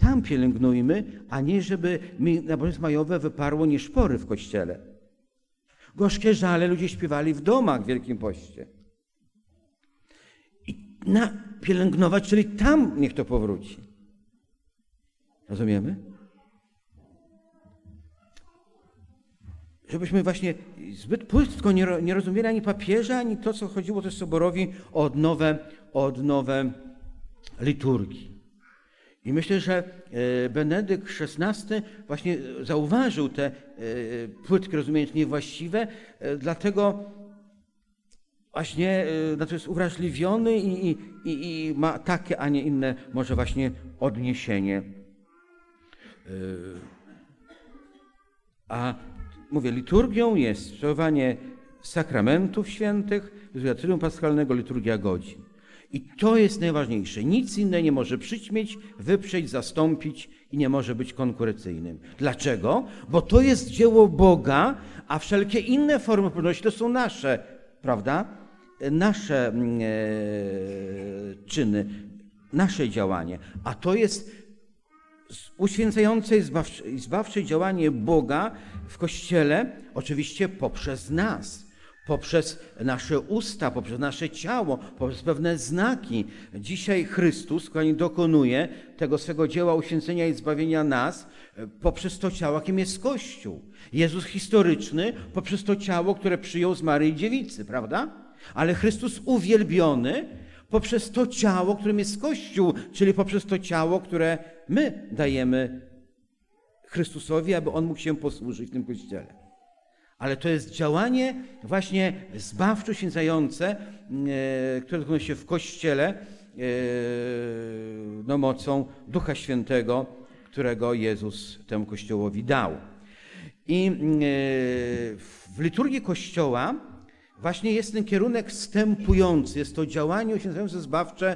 tam pielęgnujmy, a nie żeby nabożeństwo majowe wyparło nieszpory w kościele. Gorzkie żale ludzie śpiewali w domach w Wielkim Poście. I pielęgnować, czyli tam niech to powróci. Rozumiemy? Żebyśmy właśnie zbyt płytko nie rozumieli ani papieża, ani to, co chodziło też Soborowi o odnowę liturgii. I myślę, że Benedykt XVI właśnie zauważył te płytkie rozumienie niewłaściwe, dlatego właśnie na to jest uwrażliwiony i ma takie, a nie inne może właśnie odniesienie. A mówię, liturgią jest sprawowanie sakramentów świętych, liturgia Triduum Paschalnego, liturgia godzin. I to jest najważniejsze. Nic innego nie może przyćmieć, wyprzeć, zastąpić i nie może być konkurencyjnym. Dlaczego? Bo to jest dzieło Boga, a wszelkie inne formy płynności to są nasze, prawda? Nasze czyny, nasze działanie. A to jest uświęcające i zbawcze działanie Boga w Kościele, oczywiście poprzez nas, poprzez nasze usta, poprzez nasze ciało, poprzez pewne znaki. Dzisiaj Chrystus, kochani, dokonuje tego swego dzieła uświęcenia i zbawienia nas poprzez to ciało, jakim jest Kościół. Jezus historyczny poprzez to ciało, które przyjął z Maryi Dziewicy, prawda? Ale Chrystus uwielbiony poprzez to ciało, którym jest Kościół, czyli poprzez to ciało, które my dajemy Chrystusowi, aby On mógł się posłużyć w tym Kościele. Ale to jest działanie właśnie zbawczo uświęcające, które dokonuje się w Kościele mocą Ducha Świętego, którego Jezus temu Kościołowi dał. I w liturgii Kościoła właśnie jest ten kierunek wstępujący, jest to działanie uświęcające zbawcze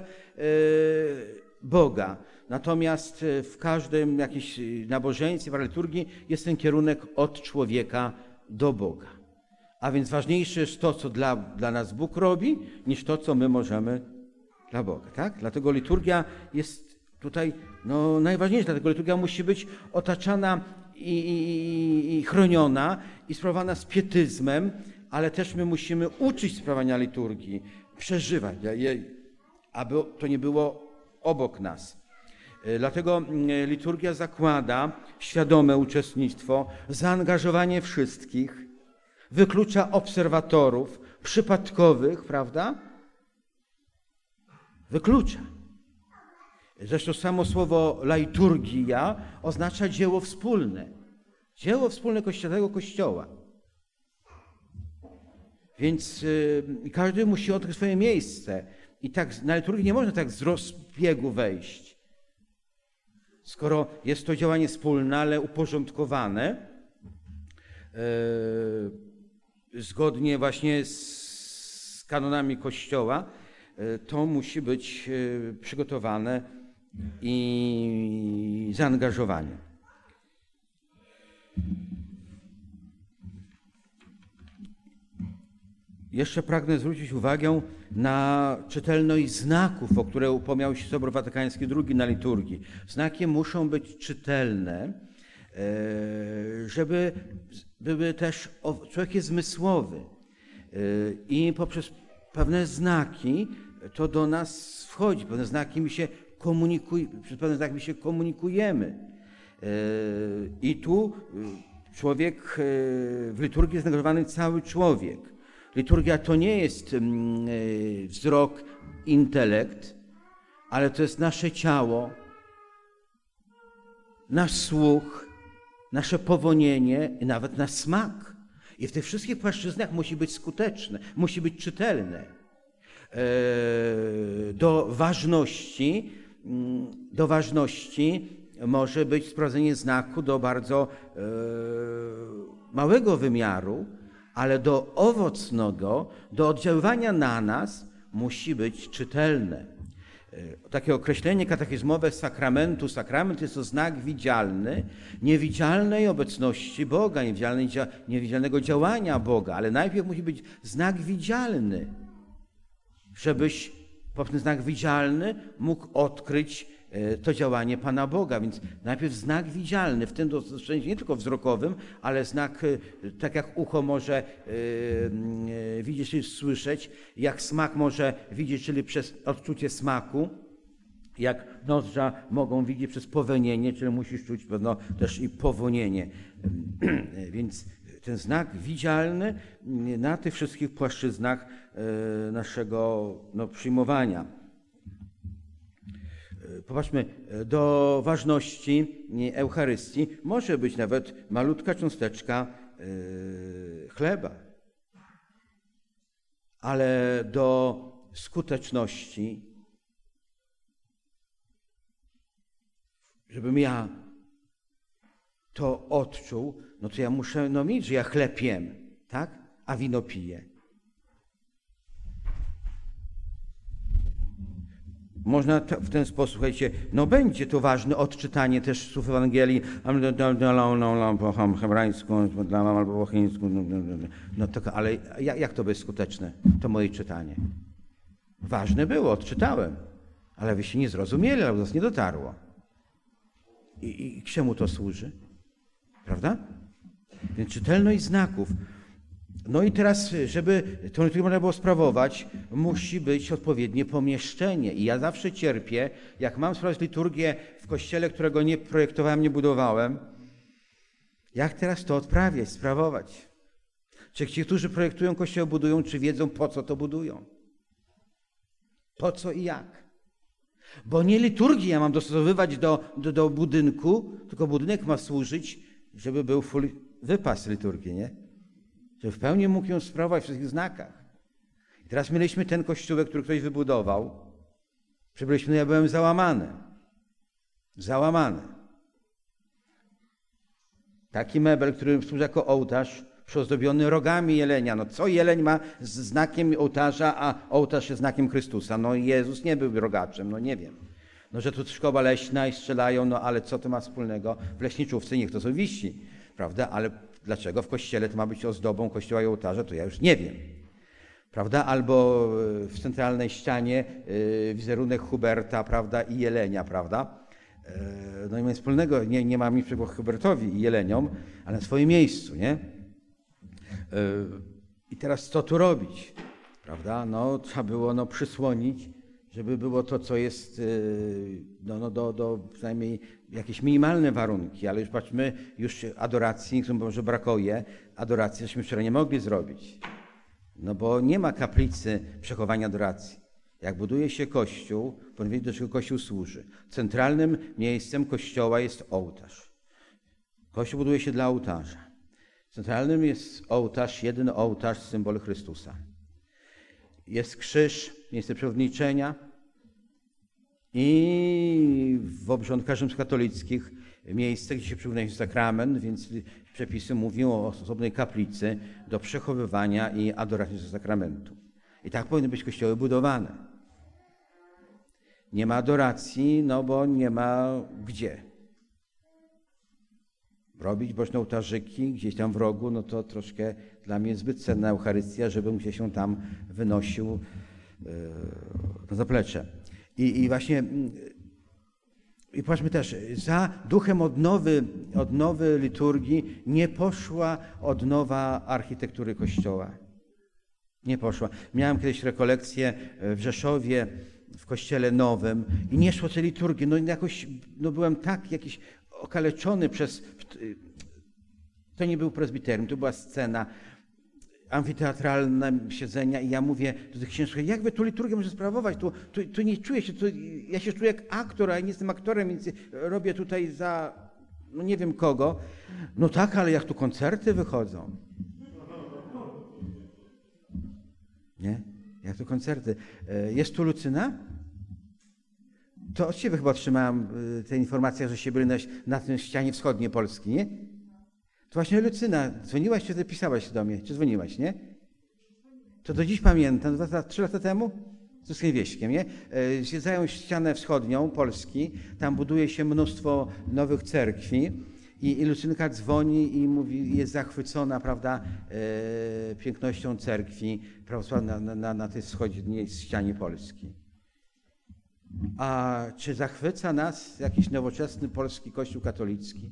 Boga. Natomiast w każdym jakimś nabożeństwie, w liturgii jest ten kierunek od człowieka do Boga. A więc ważniejsze jest to, co dla nas Bóg robi, niż to, co my możemy dla Boga. Tak? Dlatego liturgia jest tutaj najważniejsza. Dlatego liturgia musi być otaczana i chroniona i sprawowana z pietyzmem, ale też my musimy uczyć sprawowania liturgii, przeżywać jej, aby to nie było obok nas. Dlatego liturgia zakłada świadome uczestnictwo, zaangażowanie wszystkich, wyklucza obserwatorów przypadkowych, prawda? Wyklucza. Zresztą samo słowo liturgia oznacza dzieło wspólne. Dzieło wspólne Kościoła. Więc każdy musi odkryć swoje miejsce. I tak na liturgii nie można tak z rozbiegu wejść. Skoro jest to działanie wspólne, ale uporządkowane, zgodnie właśnie z kanonami Kościoła, to musi być przygotowane i zaangażowane. Jeszcze pragnę zwrócić uwagę na czytelność znaków, o które upomniał się Sobór Watykański II na liturgii. Znaki muszą być czytelne, żeby były też... Człowiek jest zmysłowy i poprzez pewne znaki to do nas wchodzi. Przez pewne znaki my się komunikujemy. I tu człowiek, w liturgii jest zaangażowany cały człowiek. Liturgia to nie jest wzrok, intelekt, ale to jest nasze ciało, nasz słuch, nasze powonienie i nawet nasz smak. I w tych wszystkich płaszczyznach musi być skuteczne, musi być czytelne. Do ważności może być sprowadzenie znaku do bardzo małego wymiaru, ale do owocnego, do oddziaływania na nas musi być czytelne. Takie określenie katechizmowe sakramentu. Sakrament jest to znak widzialny, niewidzialnej obecności Boga, niewidzialnego działania Boga, ale najpierw musi być znak widzialny, żebyś poprzez znak widzialny mógł odkryć to działanie Pana Boga. Więc najpierw znak widzialny, w tym sensie nie tylko wzrokowym, ale znak, tak jak ucho może widzieć czy słyszeć, jak smak może widzieć, czyli przez odczucie smaku, jak nozdrza mogą widzieć przez powonienie, czyli musisz czuć pewno też i powonienie. Więc ten znak widzialny na tych wszystkich płaszczyznach naszego przyjmowania. Popatrzmy, do ważności Eucharystii może być nawet malutka cząsteczka chleba, ale do skuteczności, żebym ja to odczuł, no to ja muszę mieć, że ja chleb jem, tak? A wino piję. Można w ten sposób, słuchajcie, będzie to ważne odczytanie też słów Ewangelii, po hebrajsku albo po chińsku, ale jak to będzie skuteczne, to moje czytanie? Ważne było, odczytałem, ale wyście nie zrozumieli, albo do nas nie dotarło. I czemu to służy? Prawda? Więc czytelność znaków. No i teraz, żeby tę liturgię można było sprawować, musi być odpowiednie pomieszczenie. I ja zawsze cierpię, jak mam sprawować liturgię w kościele, którego nie projektowałem, nie budowałem, jak teraz to odprawiać, sprawować? Czy ci, którzy projektują kościoły, budują, czy wiedzą, po co to budują? Po co i jak? Bo nie liturgię ja mam dostosowywać do budynku, tylko budynek ma służyć, żeby był wypas liturgii, nie? Żeby w pełni mógł ją sprawować w wszystkich znakach. I teraz mieliśmy ten kościółek, który ktoś wybudował. Przybyliśmy, ja byłem załamany. Załamany. Taki mebel, który służy jako ołtarz, przyozdobiony rogami jelenia. No co jeleń ma z znakiem ołtarza, a ołtarz jest znakiem Chrystusa? No Jezus nie był rogaczem, nie wiem. Że tu szkoła leśna i strzelają, ale co to ma wspólnego? W leśniczówce niech to sobie wisi, prawda? Ale dlaczego w kościele to ma być ozdobą kościoła i ołtarza, to ja już nie wiem. Prawda? Albo w centralnej ścianie wizerunek Huberta, prawda, i jelenia, prawda? Nie ma nic wspólnego, nie ma nic przeciwko Hubertowi i jeleniom, ale na swoim miejscu, nie? I teraz co tu robić? Prawda? Trzeba było przysłonić, żeby było to, co jest do przynajmniej jakieś minimalne warunki, ale już patrzmy, już adoracji, którym może brakuje, adoracji żeśmy wczoraj nie mogli zrobić. Bo nie ma kaplicy przechowania adoracji. Jak buduje się kościół, powinien wiedzieć, do czego kościół służy. Centralnym miejscem kościoła jest ołtarz. Kościół buduje się dla ołtarza. Centralnym jest ołtarz, jedyny ołtarz, symbol Chrystusa. Jest krzyż, miejsce przewodniczenia i w obrządkach rzymskokatolickich miejsce, gdzie się przyjmuje sakrament, więc przepisy mówią o osobnej kaplicy do przechowywania i adoracji sakramentu. I tak powinny być kościoły budowane. Nie ma adoracji, bo nie ma gdzie. Robić boczne ołtarzyki gdzieś tam w rogu, to troszkę dla mnie zbyt cenna Eucharystia, żebym gdzieś się tam wynosił na zaplecze. I właśnie, i popatrzmy też, za duchem odnowy liturgii nie poszła odnowa architektury Kościoła. Nie poszła. Miałem kiedyś rekolekcję w Rzeszowie, w kościele nowym i nie szło tej liturgii. Jakoś byłem tak jakiś okaleczony to nie był prezbiterium, to była scena amfiteatralne siedzenia i ja mówię do tych księży, jak wy tu liturgię możecie sprawować? Tu nie czuję się, ja się czuję jak aktor, a ja nie jestem aktorem, więc robię tutaj za nie wiem kogo. Tak, ale jak tu koncerty wychodzą. Nie? Jak tu koncerty. Jest tu Lucyna? To od ciebie chyba otrzymałem tę informację, że się byli na tym ścianie wschodniej Polski, nie? To właśnie Lucyna. Dzwoniłaś czy ty pisałaś do mnie? Czy dzwoniłaś, nie? To do dziś pamiętam, 3 lata temu z Ruskiem Wieśkiem, nie? Zwiedzają ścianę wschodnią Polski, tam buduje się mnóstwo nowych cerkwi i Lucynka dzwoni i mówi, jest zachwycona, prawda, pięknością cerkwi prawosławnej na tej wschodniej ścianie Polski. A czy zachwyca nas jakiś nowoczesny polski Kościół katolicki?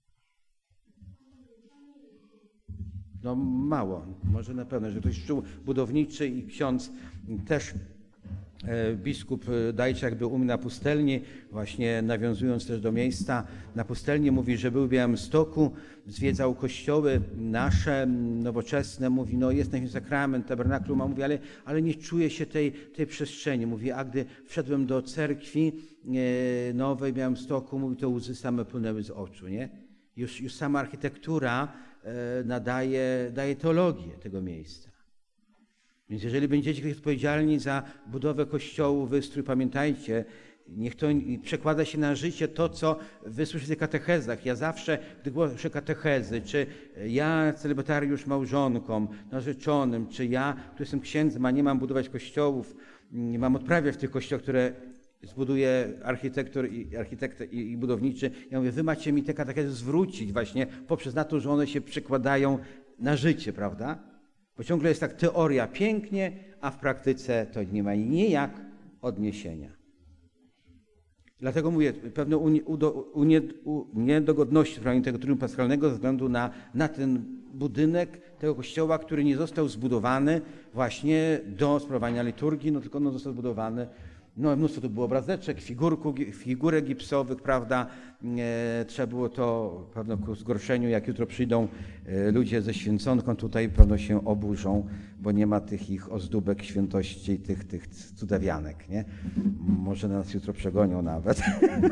No mało, może na pewno, że ktoś czuł budowniczy i ksiądz też, biskup Dajczak był u mnie na pustelni, właśnie nawiązując też do miejsca na pustelni, mówi, że był w Białymstoku, zwiedzał kościoły nasze, nowoczesne, mówi, no jest na sakrament, tabernaklum, a mówi, ale nie czuję się tej przestrzeni. Mówi, a gdy wszedłem do cerkwi nowej w Białymstoku, mówi, to łzy same płynęły z oczu, nie? Już sama architektura daje teologię tego miejsca. Więc jeżeli będziecie odpowiedzialni za budowę kościołu, wystrój, pamiętajcie, niech to przekłada się na życie to, co wy słyszycie w katechezach. Ja zawsze, gdy głoszę katechezy, czy ja, celibatariusz małżonkom, narzeczonym, czy ja, który jestem księdzem, a nie mam budować kościołów, nie mam odprawiać w tych kościołach, które zbuduje architekt i budowniczy. Ja mówię, wy macie mi te katechezy zwrócić właśnie poprzez na to, że one się przekładają na życie, prawda? Bo ciągle jest tak teoria pięknie, a w praktyce to nie ma nijak odniesienia. Dlatego mówię, pewne niedogodności w sprawie tego trybu paschalnego ze względu na ten budynek tego kościoła, który nie został zbudowany właśnie do sprawowania liturgii, no tylko został zbudowany. No mnóstwo tu było obrazeczek, figurek gipsowych, prawda? Trzeba było to pewno ku zgorszeniu, jak jutro przyjdą ludzie ze święconką, tutaj pewno się oburzą, bo nie ma tych ich ozdóbek świętości, tych cudawianek, nie? Może nas jutro przegonią nawet.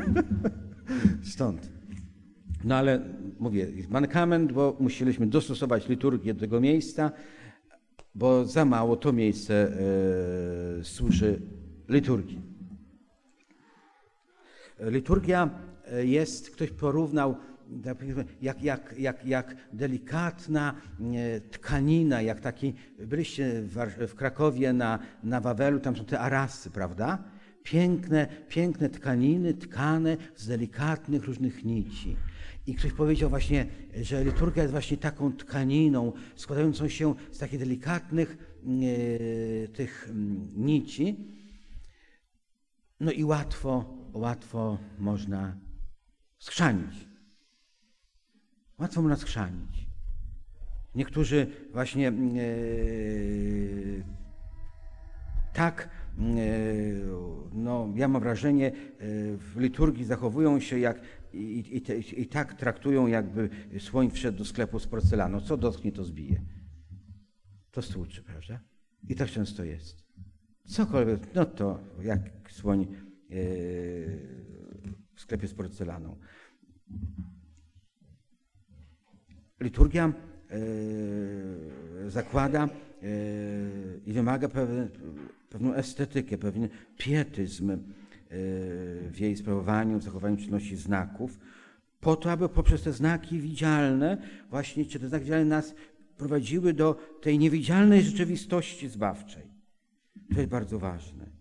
Stąd. No ale mówię, mankament, bo musieliśmy dostosować liturgię do tego miejsca, bo za mało to miejsce służy liturgii. Liturgia jest, ktoś porównał, jak delikatna tkanina, jak taki, byliście w Krakowie na Wawelu, tam są te arasy, prawda? Piękne tkaniny, tkane z delikatnych różnych nici. I ktoś powiedział właśnie, że liturgia jest właśnie taką tkaniną składającą się z takich delikatnych tych nici. No i łatwo można skrzanić. Łatwo można skrzanić. Niektórzy właśnie tak, no ja mam wrażenie, w liturgii zachowują się jak i tak traktują, jakby słoń wszedł do sklepu z porcelaną. Co dotknie, to zbije. To stłuczy, prawda? I tak często jest. Cokolwiek, no to jak słoń w sklepie z porcelaną. Liturgia zakłada i wymaga pewną estetykę, pewien pietyzm w jej sprawowaniu, w zachowaniu czynności znaków, po to, aby poprzez te znaki widzialne, właśnie, czy te znaki widzialne nas prowadziły do tej niewidzialnej rzeczywistości zbawczej. To jest bardzo ważne.